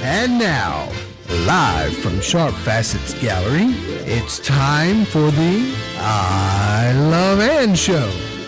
And now, live from Sharp Facets Gallery, it's time for the I Love Ann Show.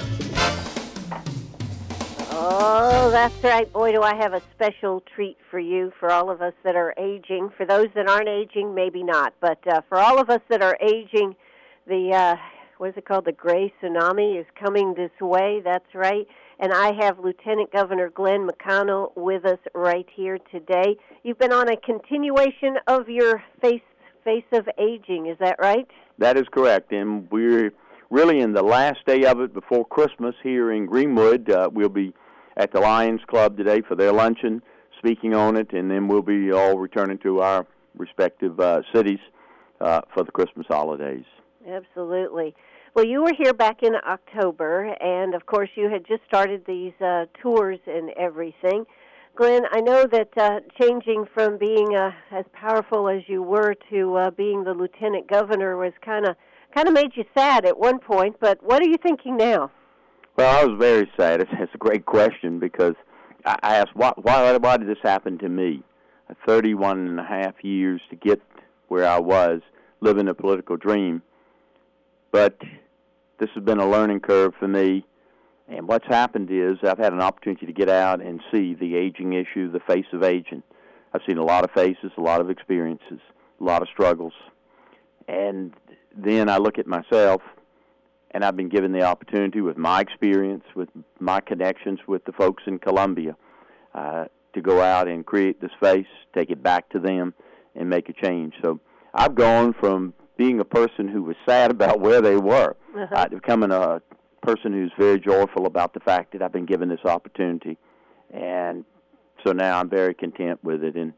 Oh, that's right. Boy, do I have a special treat for you, for all of us that are aging. For those that aren't aging, maybe not. But for all of us that are aging, the, what is it called, the gray tsunami is coming this way. That's right. And I have Lieutenant Governor Glenn McConnell with us right here today. You've been on a continuation of your Face of Aging, is that right? That is correct, and we're really in the last day of it before Christmas here in Greenwood. We'll be at the Lions Club today for their luncheon, speaking on it, and then we'll be all returning to our respective cities for the Christmas holidays. Absolutely. Well, you were here back in October, and, of course, you had just started these tours and everything. Glenn, I know that changing from being as powerful as you were to being the lieutenant governor was kind of made you sad at one point, but what are you thinking now? Well, I was very sad. It's a great question because I asked, why did this happen to me? 31 and a half years to get where I was, living a political dream. But this has been a learning curve for me, and what's happened is I've had an opportunity to get out and see the aging issue, the face of aging. I've seen a lot of faces, a lot of experiences, a lot of struggles, and then I look at myself, and I've been given the opportunity with my experience, with my connections with the folks in Columbia, to go out and create this face, take it back to them, and make a change. So I've gone from being a person who was sad about where they were, to becoming a person who's very joyful about the fact that I've been given this opportunity. And so now I'm very content with it. And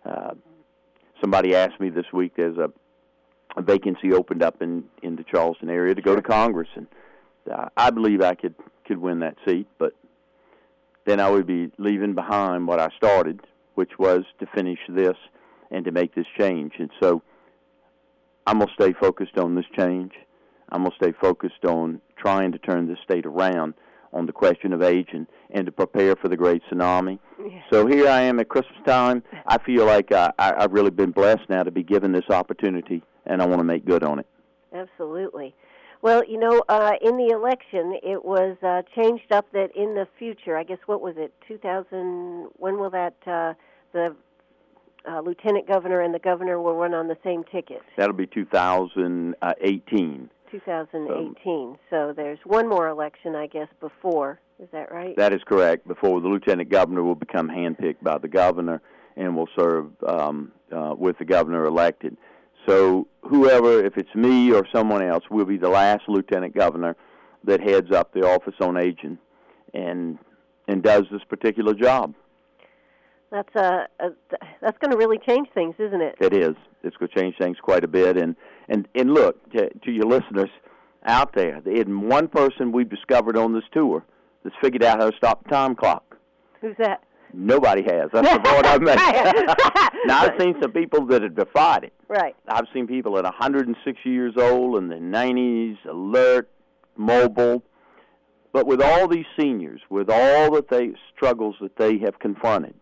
somebody asked me this week, there's a vacancy opened up in the Charleston area to go to Congress. And I believe I could win that seat, but then I would be leaving behind what I started, which was to finish this and to make this change. And so I'm going to stay focused on this change. I'm going to stay focused on trying to turn this state around on the question of aging and to prepare for the great tsunami. Yeah. So here I am at Christmas time. I feel like I've really been blessed now to be given this opportunity, and I want to make good on it. Absolutely. Well, you know, in the election, it was changed up that in the future, I guess, what was it, 2000, when will that, the lieutenant governor and the governor will run on the same ticket? That'll be 2018. 2018. So there's one more election, I guess, before. Is that right? That is correct. Before the lieutenant governor will become handpicked by the governor and will serve with the governor elected. So whoever, if it's me or someone else, will be the last lieutenant governor that heads up the Office on Aging and does this particular job. That's going to really change things, isn't it? It is. It's going to change things quite a bit. And look, to your listeners out there, in one person we've discovered on this tour that's figured out how to stop the time clock. Who's that? Nobody has. That's the point I've made. Now, I've seen some people that have defied it. Right. I've seen people at 106 years old, in their 90s, alert, mobile. But with all these seniors, with all the struggles that they have confronted,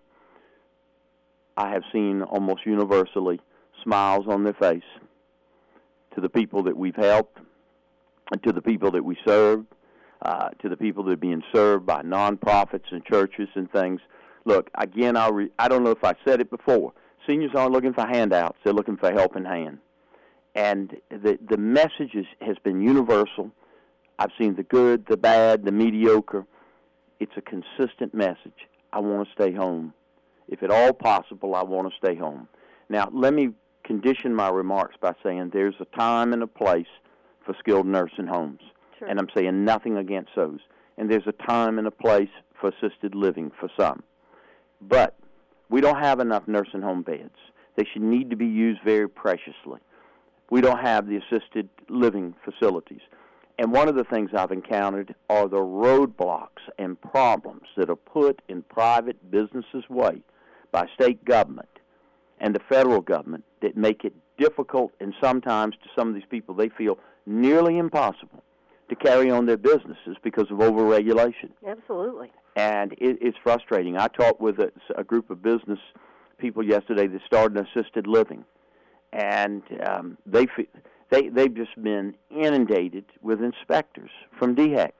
I have seen almost universally smiles on their face to the people that we've helped, and to the people that we serve, to the people that are being served by nonprofits and churches and things. Look, again, I don't know if I said it before. Seniors aren't looking for handouts. They're looking for a helping hand. And the message has been universal. I've seen the good, the bad, the mediocre. It's a consistent message. I want to stay home. If at all possible, I want to stay home. Now, let me condition my remarks by saying there's a time and a place for skilled nursing homes. Sure. And I'm saying nothing against those. And there's a time and a place for assisted living for some. But we don't have enough nursing home beds. They should need to be used very preciously. We don't have the assisted living facilities. And one of the things I've encountered are the roadblocks and problems that are put in private businesses' way by state government and the federal government that make it difficult, and sometimes to some of these people they feel nearly impossible to carry on their businesses because of overregulation. Absolutely. And it's frustrating. I talked with a group of business people yesterday that started an assisted living, and they've just been inundated with inspectors from DHEC.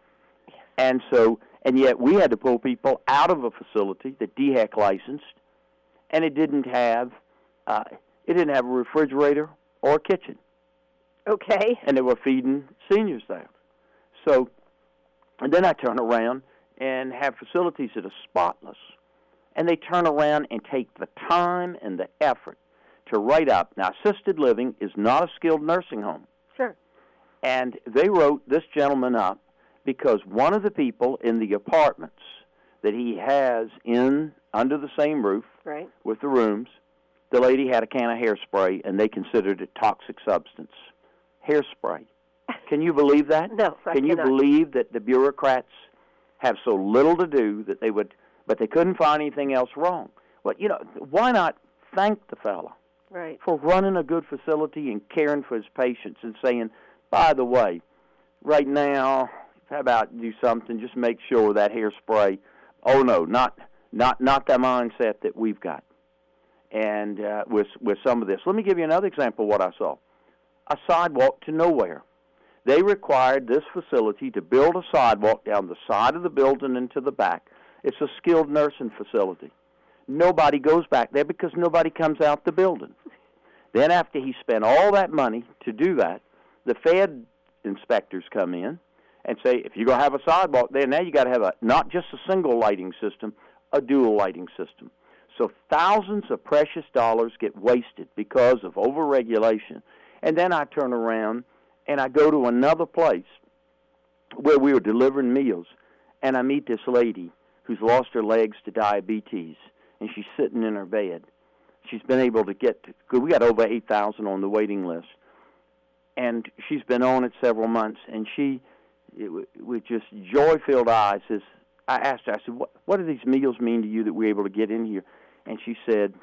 And yet we had to pull people out of a facility that DHEC licensed, and it didn't have a refrigerator or a kitchen. Okay. And they were feeding seniors there. So, and then I turn around and have facilities that are spotless, and they turn around and take the time and the effort to write up. Now, assisted living is not a skilled nursing home. Sure. And they wrote this gentleman up because one of the people in the apartments that he has under the same roof right. with the rooms, the lady had a can of hairspray, and they considered it toxic substance. Hairspray. Can you believe that? No, I Can you cannot. believe that the bureaucrats have so little to do that but they couldn't find anything else wrong? Well, why not thank the fella right. for running a good facility and caring for his patients and saying, by the way, right now, how about do something, just make sure that hairspray, oh no, not the mindset that we've got. And with some of this. Let me give you another example of what I saw. A sidewalk to nowhere. They required this facility to build a sidewalk down the side of the building and to the back. It's a skilled nursing facility. Nobody goes back there because nobody comes out the building. Then after he spent all that money to do that, the Fed inspectors come in and say, if you're going to have a sidewalk there, now you got to have not just a single lighting system, a dual lighting system. So thousands of precious dollars get wasted because of overregulation. And then I turn around and I go to another place where we were delivering meals, and I meet this lady who's lost her legs to diabetes, and she's sitting in her bed. She's been able to we got over 8,000 on the waiting list, and she's been on it several months, and with just joy-filled eyes, I asked her, I said, what do these meals mean to you that we're able to get in here? And she said,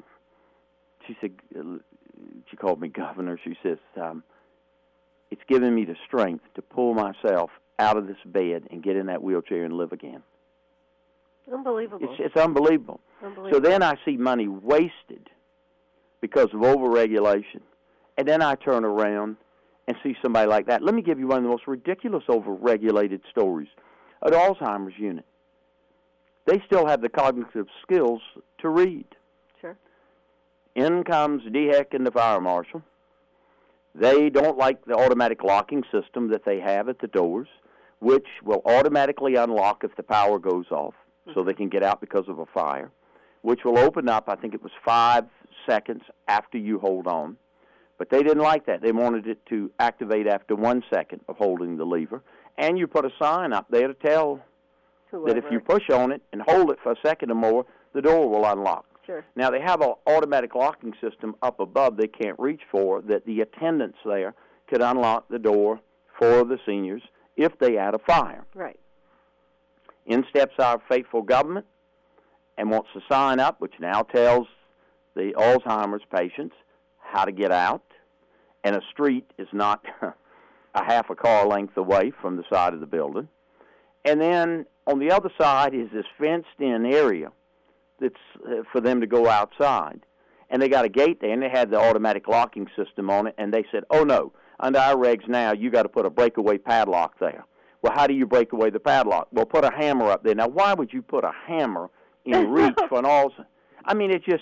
she called me governor. She says, it's given me the strength to pull myself out of this bed and get in that wheelchair and live again. Unbelievable. It's unbelievable. So then I see money wasted because of overregulation. And then I turn around and see somebody like that. Let me give you one of the most ridiculous overregulated stories. At Alzheimer's unit, they still have the cognitive skills to read. Sure. In comes DHEC and the fire marshal. They don't like the automatic locking system that they have at the doors, which will automatically unlock if the power goes off, so they can get out because of a fire, which will open up, I think it was 5 seconds after you hold on. But they didn't like that. They wanted it to activate after 1 second of holding the lever. And you put a sign up there to tell that if you push on it and hold it for a second or more, the door will unlock. Sure. Now, they have an automatic locking system up above they can't reach for that the attendants there could unlock the door for the seniors if they had a fire. Right. In steps our faithful government and wants to sign up, which now tells the Alzheimer's patients how to get out. And a street is not a half a car length away from the side of the building. And then on the other side is this fenced-in area that's for them to go outside. And they got a gate there, and they had the automatic locking system on it, and they said, oh, no, under our regs now, you got to put a breakaway padlock there. Well, how do you break away the padlock? Well, put a hammer up there. Now, why would you put a hammer in reach for an Alzheimer's? I mean, it's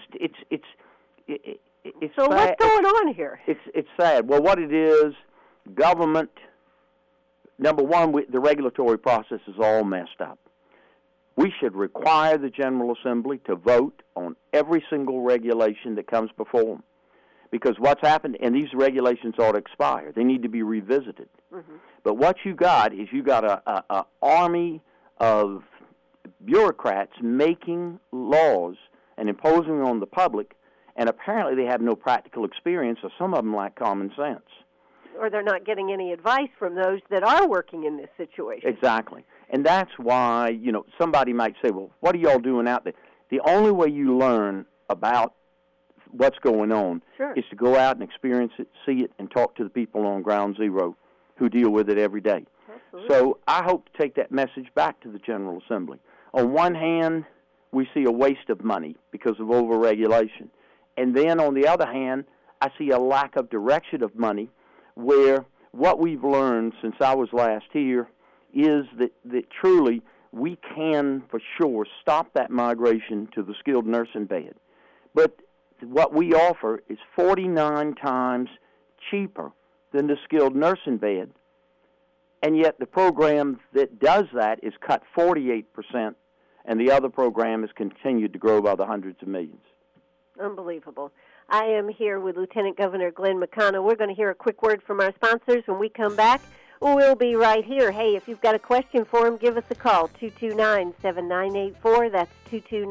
so sad. What's going on here? It's sad. Well, what it is, government, number one, the regulatory process is all messed up. We should require the General Assembly to vote on every single regulation that comes before them. Because what's happened, and these regulations ought to expire. They need to be revisited. Mm-hmm. But what you got is you got a army of bureaucrats making laws and imposing them on the public, and apparently they have no practical experience, or some of them lack common sense. Or they're not getting any advice from those that are working in this situation. Exactly. And that's why, somebody might say, well, what are y'all doing out there? The only way you learn about what's going on is to go out and experience it, see it, and talk to the people on ground zero who deal with it every day. Absolutely. So I hope to take that message back to the General Assembly. On one hand, we see a waste of money because of overregulation. And then, on the other hand, I see a lack of direction of money, where what we've learned since I was last here is that truly we can, for sure, stop that migration to the skilled nursing bed. But what we offer is 49 times cheaper than the skilled nursing bed, and yet the program that does that is cut 48%, and the other program has continued to grow by the hundreds of millions. Unbelievable. I am here with Lieutenant Governor Glenn McConnell. We're going to hear a quick word from our sponsors. When we come back, we'll be right here. Hey, if you've got a question for him, give us a call, 229-7984. That's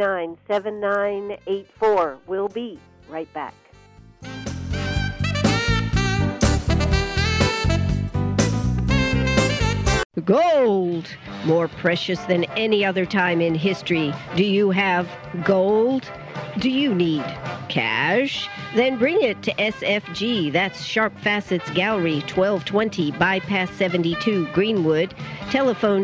229-7984. We'll be right back. Gold, more precious than any other time in history. Do you have gold? Do you need cash? Then bring it to SFG. That's Sharp Facets Gallery, 1220 Bypass 72, Greenwood. Telephone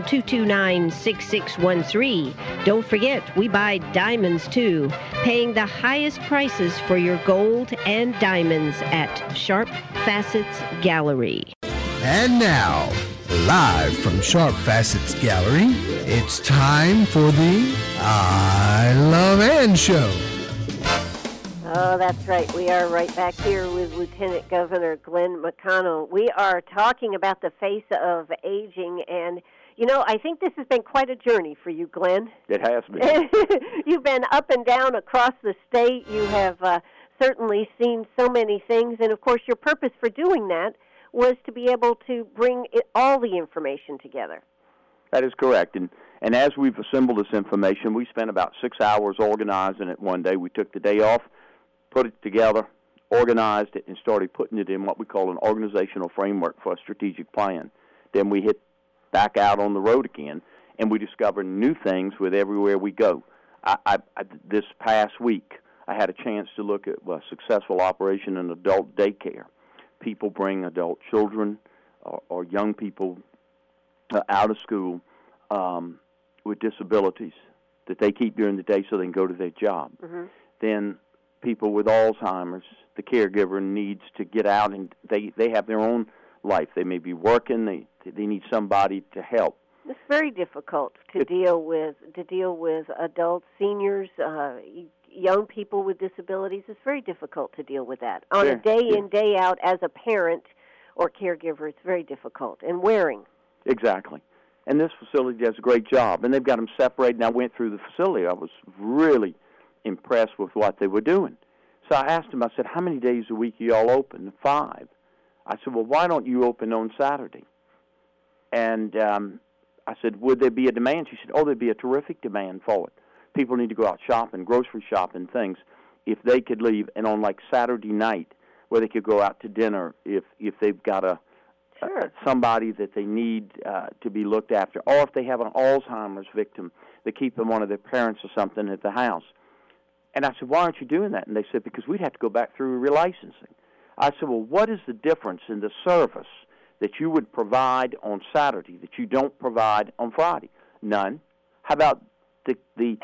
229-6613. Don't forget, we buy diamonds too, paying the highest prices for your gold and diamonds at Sharp Facets Gallery. And now, live from Sharp Facets Gallery, it's time for the I Love Ann Show. Oh, that's right. We are right back here with Lieutenant Governor Glenn McConnell. We are talking about the face of aging, and, you know, I think this has been quite a journey for you, Glenn. It has been. You've been up and down across the state. You have certainly seen so many things, and, of course, your purpose for doing that was to be able to bring all the information together. That is correct. And as we've assembled this information, we spent about 6 hours organizing it one day. We took the day off, put it together, organized it, and started putting it in what we call an organizational framework for a strategic plan. Then we hit back out on the road again, and we discover new things with everywhere we go. This past week, I had a chance to look at a successful operation in adult daycare. People bring adult children or young people out of school with disabilities that they keep during the day so they can go to their job. Mm-hmm. Then people with Alzheimer's, the caregiver needs to get out, and they have their own life. They may be working. They need somebody to help. It's very difficult to deal with adults, seniors, young people with disabilities. It's very difficult to deal with that on a day in, day out as a parent or caregiver. It's very difficult and wearing. Exactly. And this facility does a great job, and they've got them separated. And I went through the facility. I was really impressed with what they were doing. So I asked them, I said, how many days a week are you all open? 5. I said, well, why don't you open on Saturday? And I said, would there be a demand? She said, oh, there'd be a terrific demand for it. People need to go out shopping, grocery shopping, things. If they could leave, and on like Saturday night, where they could go out to dinner, if they've got somebody that they need to be looked after, or if they have an Alzheimer's victim, they keep them one of their parents or something at the house. And I said, why aren't you doing that? And they said, because we'd have to go back through relicensing. I said, well, what is the difference in the service that you would provide on Saturday that you don't provide on Friday? None. How about the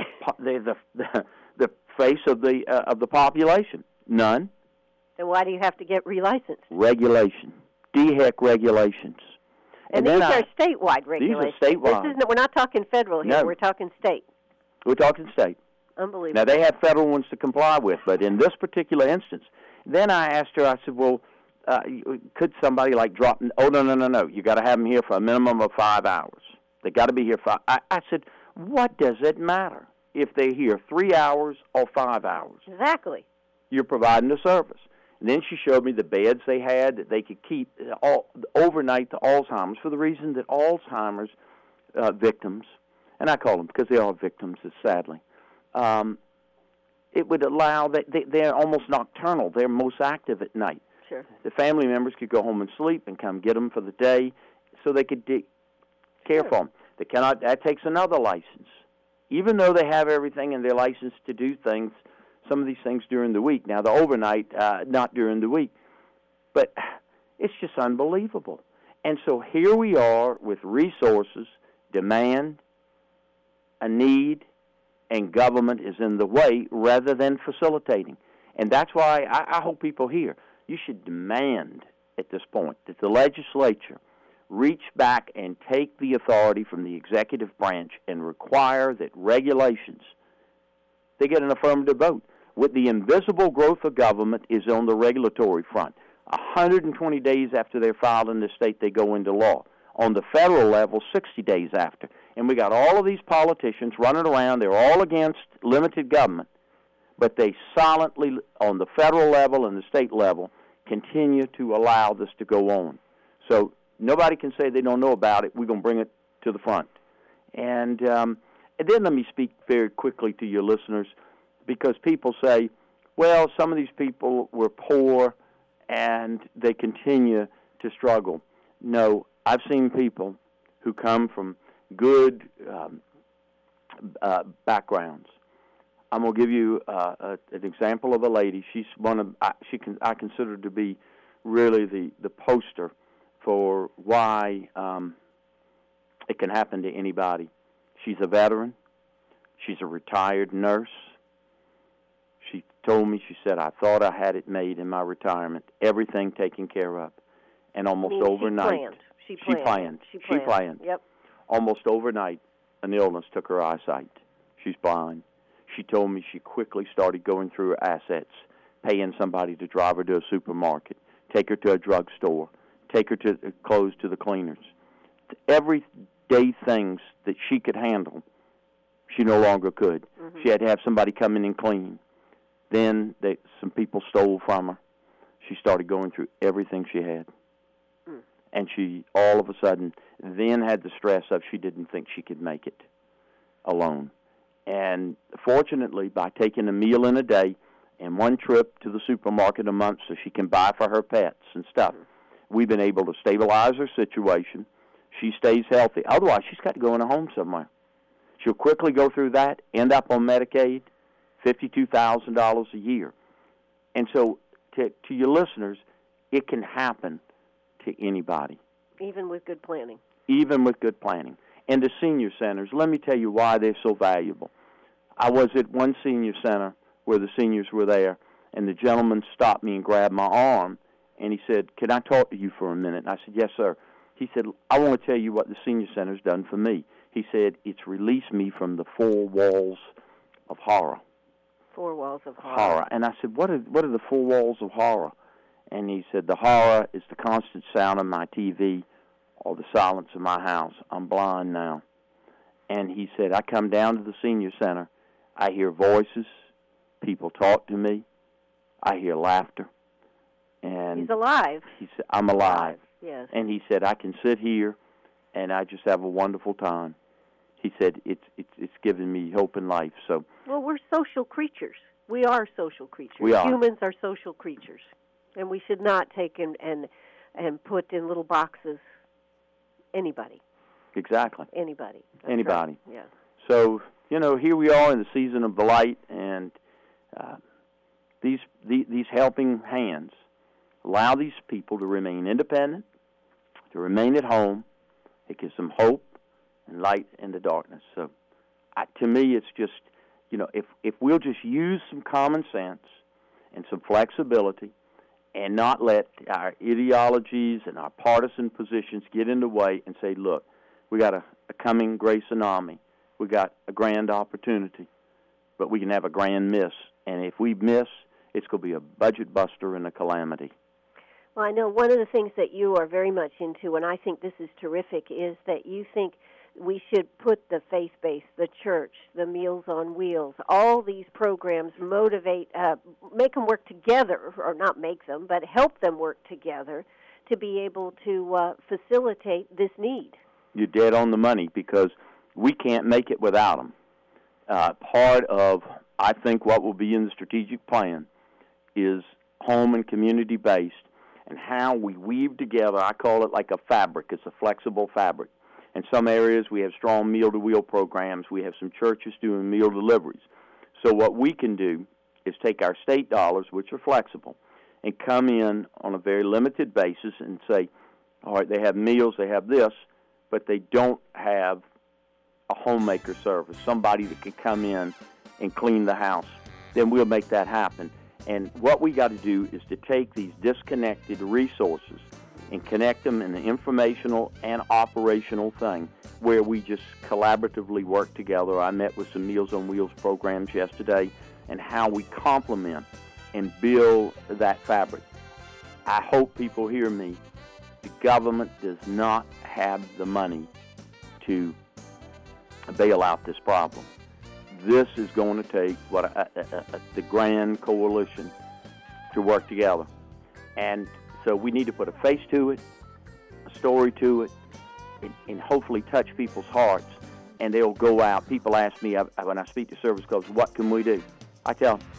face of the population? None. Then why do you have to get relicensed? Regulation. DHEC regulations. And these are statewide regulations. These are statewide. We're not talking federal here. No. We're talking state. We're talking state. Unbelievable. Now, they have federal ones to comply with, but in this particular instance, then I asked her, I said, well, could somebody like drop? Oh, no. You got to have them here for a minimum of 5 hours. They got to be here 5. I said, what does it matter if they're here 3 hours or 5 hours? Exactly. You're providing the service. And then she showed me the beds they had that they could keep overnight the Alzheimer's, for the reason that Alzheimer's victims, and I call them because they are victims, sadly, it would allow that they're almost nocturnal. They're most active at night. Sure. The family members could go home and sleep and come get them for the day, so they could care for them. They cannot. That takes another license, even though they have everything and they're licensed to do things. Some of these things during the week. Now the overnight, not during the week, but it's just unbelievable. And so here we are with resources, demand, a need, and government is in the way rather than facilitating. And that's why I hope people hear. You should demand at this point that the legislature reach back and take the authority from the executive branch and require that regulations, they get an affirmative vote. With the invisible growth of government is on the regulatory front. 120 days after they're filed in the state, they go into law. On the federal level, 60 days after. And we got all of these politicians running around. They're all against limited government, but they silently, on the federal level and the state level, continue to allow this to go on. So nobody can say they don't know about it. We're going to bring it to the front. And then let me speak very quickly to your listeners, because people say, well, some of these people were poor and they continue to struggle. No, I've seen people who come from good backgrounds. I'm going to give you an example of a lady. She's one of I consider her to be really the poster for why it can happen to anybody. She's a veteran. She's a retired nurse. She told me, she said, I thought I had it made in my retirement, everything taken care of. And almost overnight, she planned. Yep. Almost overnight, an illness took her eyesight. She's blind. She told me she quickly started going through her assets, paying somebody to drive her to a supermarket, take her to a drugstore, take her to clothes to the cleaners. Everyday things that she could handle, she no longer could. Mm-hmm. She had to have somebody come in and clean. Then some people stole from her. She started going through everything she had. And she, all of a sudden, then had the stress of she didn't think she could make it alone. And fortunately, by taking a meal in a day and one trip to the supermarket a month so she can buy for her pets and stuff, we've been able to stabilize her situation. She stays healthy. Otherwise, she's got to go in a home somewhere. She'll quickly go through that, end up on Medicaid, $52,000 a year. And so, to your listeners, it can happen to anybody. Even with good planning. Even with good planning. And the senior centers, let me tell you why they're so valuable. I was at one senior center where the seniors were there, and the gentleman stopped me and grabbed my arm, and he said, can I talk to you for a minute? And I said, yes, sir. He said, I want to tell you what the senior center's done for me. He said, it's released me from the 4 walls of horror. 4 walls of horror. And I said, what are the 4 walls of horror? And he said, the horror is the constant sound of my TV or the silence of my house. I'm blind now. And he said, I come down to the senior center. I hear voices. People talk to me. I hear laughter. And he's alive. He said, I'm alive. Yes. And he said, I can sit here and I just have a wonderful time. He said, it's given me hope in life. So, well, we're social creatures. We are social creatures. We are. Humans are social creatures. And we should not take and put in little boxes anybody. Exactly. Anybody. That's anybody. Right. Yeah. So, here we are in the season of the light, and these helping hands allow these people to remain independent, to remain at home. It gives them hope and light in the darkness. So, to me, it's just, if we'll just use some common sense and some flexibility, and not let our ideologies and our partisan positions get in the way and say, look, we got a coming grace tsunami. We got a grand opportunity, but we can have a grand miss. And if we miss, it's going to be a budget buster and a calamity. Well, I know one of the things that you are very much into, and I think this is terrific, is that you think we should put the faith-based, the church, the Meals on Wheels, all these programs motivate, make them work together, or not make them, but help them work together to be able to facilitate this need. You're dead on the money, because we can't make it without them. Part of, I think, what will be in the strategic plan is home and community-based, and how we weave together. I call it like a fabric. It's a flexible fabric. In some areas, we have strong meal-to-wheel programs. We have some churches doing meal deliveries. So what we can do is take our state dollars, which are flexible, and come in on a very limited basis and say, all right, they have meals, they have this, but they don't have a homemaker service, somebody that can come in and clean the house, then we'll make that happen. And what we got to do is to take these disconnected resources and connect them in an informational and operational thing where we just collaboratively work together. I met with some Meals on Wheels programs yesterday and how we complement and build that fabric. I hope people hear me. The government does not have the money to bail out this problem. This is going to take the grand coalition to work together. And so we need to put a face to it, a story to it, and hopefully touch people's hearts. And they'll go out. People ask me when I speak to service clubs, what can we do? I tell them,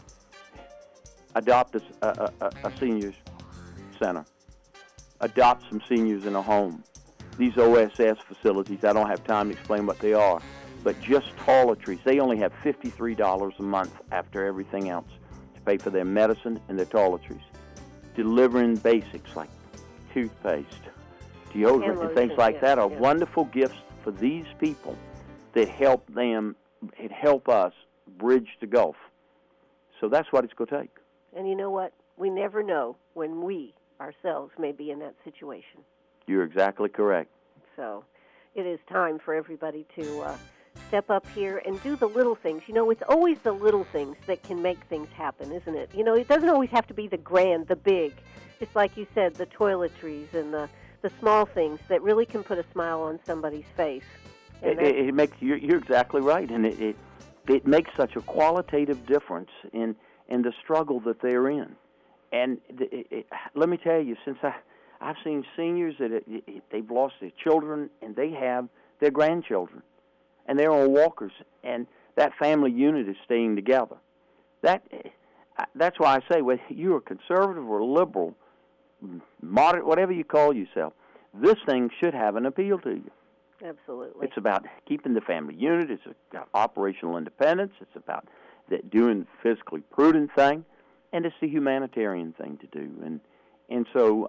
adopt a seniors center. Adopt some seniors in a home. These OSS facilities, I don't have time to explain what they are, but just toiletries, they only have $53 a month after everything else to pay for their medicine and their toiletries. Delivering basics like toothpaste, deodorant, and things like that are wonderful gifts for these people that help us bridge the gulf. So that's what it's going to take. And you know what? We never know when we ourselves may be in that situation. You're exactly correct. So it is time for everybody to step up here and do the little things. You know, it's always the little things that can make things happen, isn't it? You know, it doesn't always have to be the grand, the big. It's like you said, the toiletries and the small things that really can put a smile on somebody's face. It makes you're exactly right, and it makes such a qualitative difference in the struggle that they're in. And let me tell you, since I've seen seniors that they've lost their children and they have their grandchildren, and they're on walkers, and that family unit is staying together. That's why I say, whether you're a conservative or liberal, moderate, whatever you call yourself, this thing should have an appeal to you. Absolutely. It's about keeping the family unit. It's about operational independence. It's about doing the physically prudent thing, and it's the humanitarian thing to do. And so,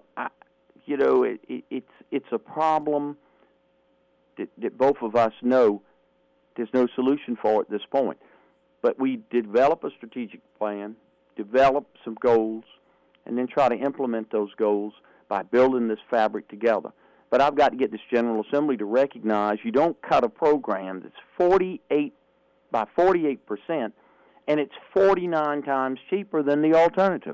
it's a problem that both of us know there's no solution for at this point. But we develop a strategic plan, develop some goals, and then try to implement those goals by building this fabric together. But I've got to get this General Assembly to recognize you don't cut a program that's 48% and it's 49 times cheaper than the alternative.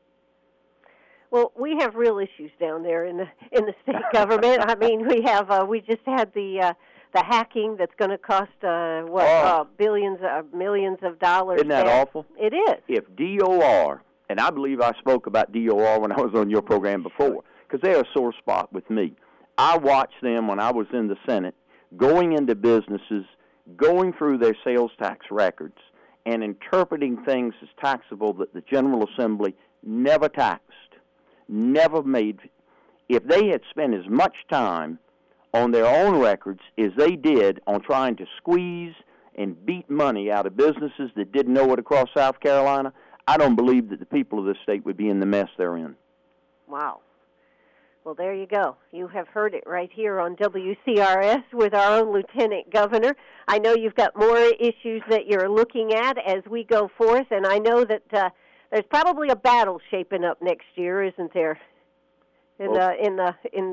Well, we have real issues down there in the state government. I mean, we just had the hacking that's going to cost billions, millions of dollars. Isn't that awful? It is. If DOR, and I believe I spoke about DOR when I was on your program before, because they're a sore spot with me. I watched them when I was in the Senate, going into businesses, going through their sales tax records, and interpreting things as taxable that the General Assembly never taxed, never made. If they had spent as much time on their own records as they did on trying to squeeze and beat money out of businesses that didn't know it across South Carolina, I don't believe that the people of this state would be in the mess they're in. Wow. Well, there you go. You have heard it right here on WCRS with our own Lieutenant Governor. I know you've got more issues that you're looking at as we go forth, and I know that there's probably a battle shaping up next year, isn't there? With the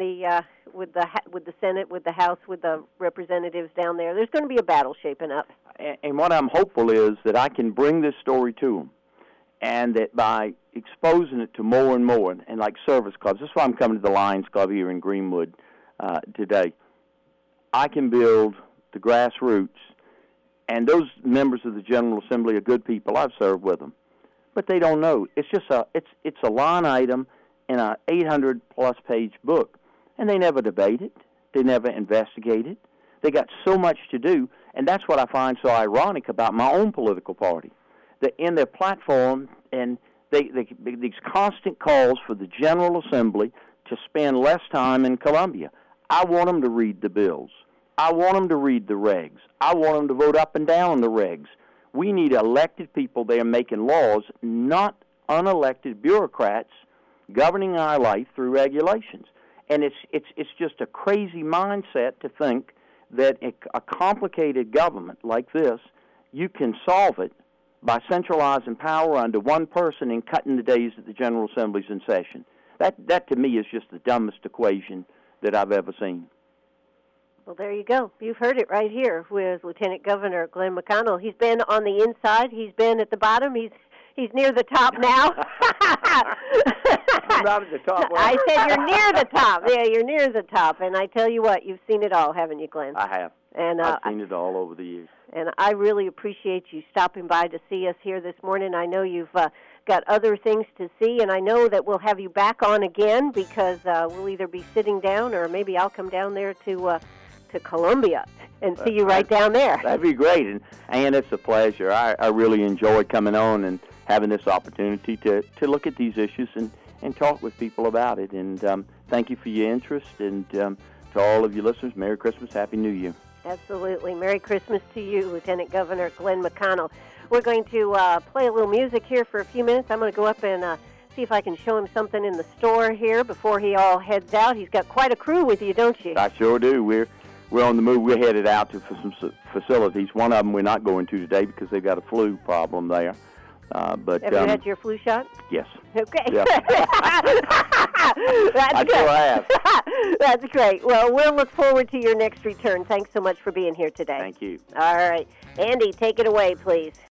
Senate, with the House, with the representatives down there, there's going to be a battle shaping up. And what I'm hopeful is that I can bring this story to them, and that by exposing it to more and more, and like service clubs, that's why I'm coming to the Lions Club here in Greenwood today, I can build the grassroots, and those members of the General Assembly are good people. I've served with them, but they don't know. It's just it's a line item in an 800-plus page book, and they never debate it. They never investigate it. They got so much to do, and that's what I find so ironic about my own political party. That in their platform, and these constant calls for the General Assembly to spend less time in Columbia. I want them to read the bills. I want them to read the regs. I want them to vote up and down on the regs. We need elected people there making laws, not unelected bureaucrats governing our life through regulations. And it's just a crazy mindset to think that a complicated government like this, you can solve it by centralizing power under one person and cutting the days that the General Assembly's in session. That to me is just the dumbest equation that I've ever seen. Well, there you go. You've heard it right here with Lieutenant Governor Glenn McConnell. He's been on the inside. He's been at the bottom. He's near the top now. I'm not at the top. I said you're near the top. Yeah, you're near the top. And I tell you what, you've seen it all, haven't you, Glenn? I have. And I've seen it all over the years. And I really appreciate you stopping by to see us here this morning. I know you've got other things to see, and I know that we'll have you back on again because we'll either be sitting down or maybe I'll come down there to Columbia and see you right down there. That'd be great. And it's a pleasure. I really enjoy coming on and having this opportunity to look at these issues and talk with people about it. And thank you for your interest. And to all of your listeners, Merry Christmas, Happy New Year. Absolutely. Merry Christmas to you, Lieutenant Governor Glenn McConnell. We're going to play a little music here for a few minutes. I'm going to go up and see if I can show him something in the store here before he all heads out. He's got quite a crew with you, don't you? I sure do. We're on the move. We're headed out to some facilities. One of them we're not going to today because they've got a flu problem there. But have you had your flu shot? Yes. Okay. Yeah. That's good. Sure have. That's great. Well, we'll look forward to your next return. Thanks so much for being here today. Thank you. All right. Andy, take it away, please.